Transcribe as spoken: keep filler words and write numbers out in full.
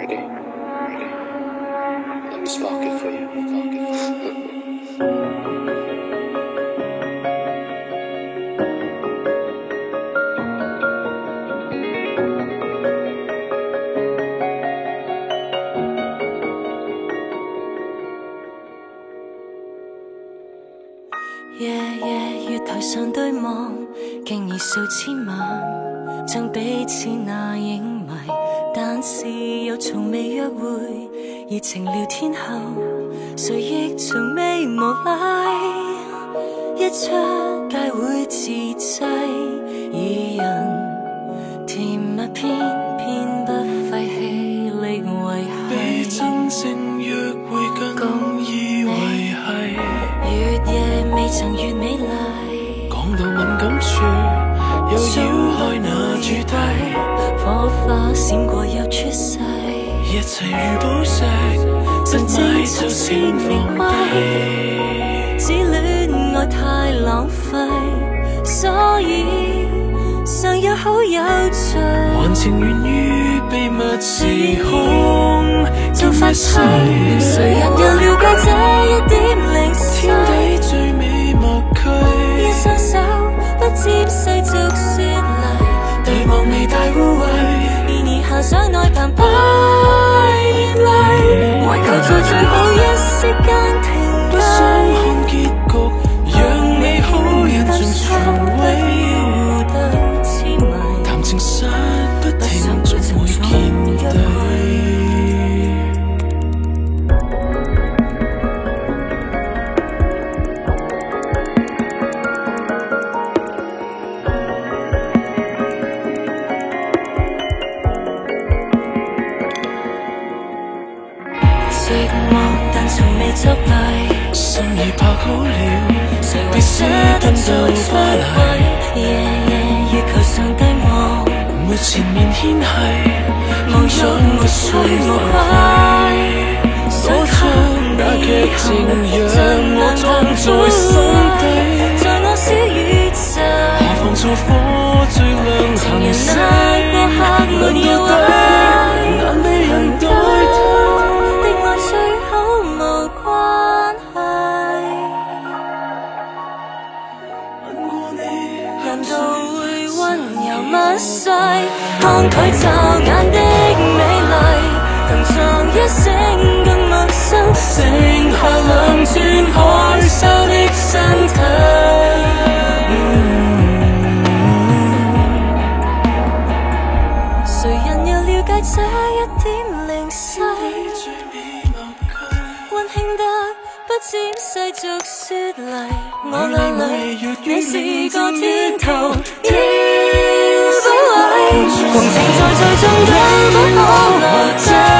Ready? Ready? Let me spark it for you. Spark it. 夜夜月台上對望，竟已數千萬，像彼此那影迷，但是又從未約會。熱情聊天後，誰亦從未無賴，一出街會自制，二人甜蜜偏偏不費氣力維繫， 比真正約會更易維繫。 月夜未曾越美麗， 講到敏感處又繞開那主題， 火花閃過又出世， 一切如寶石，不買就先放低。 只戀愛太浪費，所以尚有好有趣， 還情願於秘密時空就發誓， 誰人又了解這一點零碎？ 天地最美默契， 一雙手不接世俗說嚟，對望未大污穢，然而遐想愛澎湃熱淚，為求在最後一息間停不想看結局，讓美好印象重毀，談情實不停總會見底。 寂寞但從未作弊， 心已拍好了， 必須奔到巴黎。夜夜月球上低望， 沒前面牽繫， 無欲無須無愧， 嗰出那劇情讓我裝在心底， 在我小宇宙， 何妨做火最亮行星， 難過客沒要位， 難被人代替。 最好無關係， 吻過你， 難道會溫柔密碎？看佢驟眼的美麗，能像一聲更陌生，剩下兩轉害羞的身體。誰人又了解這一點零細？溫馨得不沾世俗説嚟，我眼淚你是個天堂，要保衞，紅塵在最終都不可留低。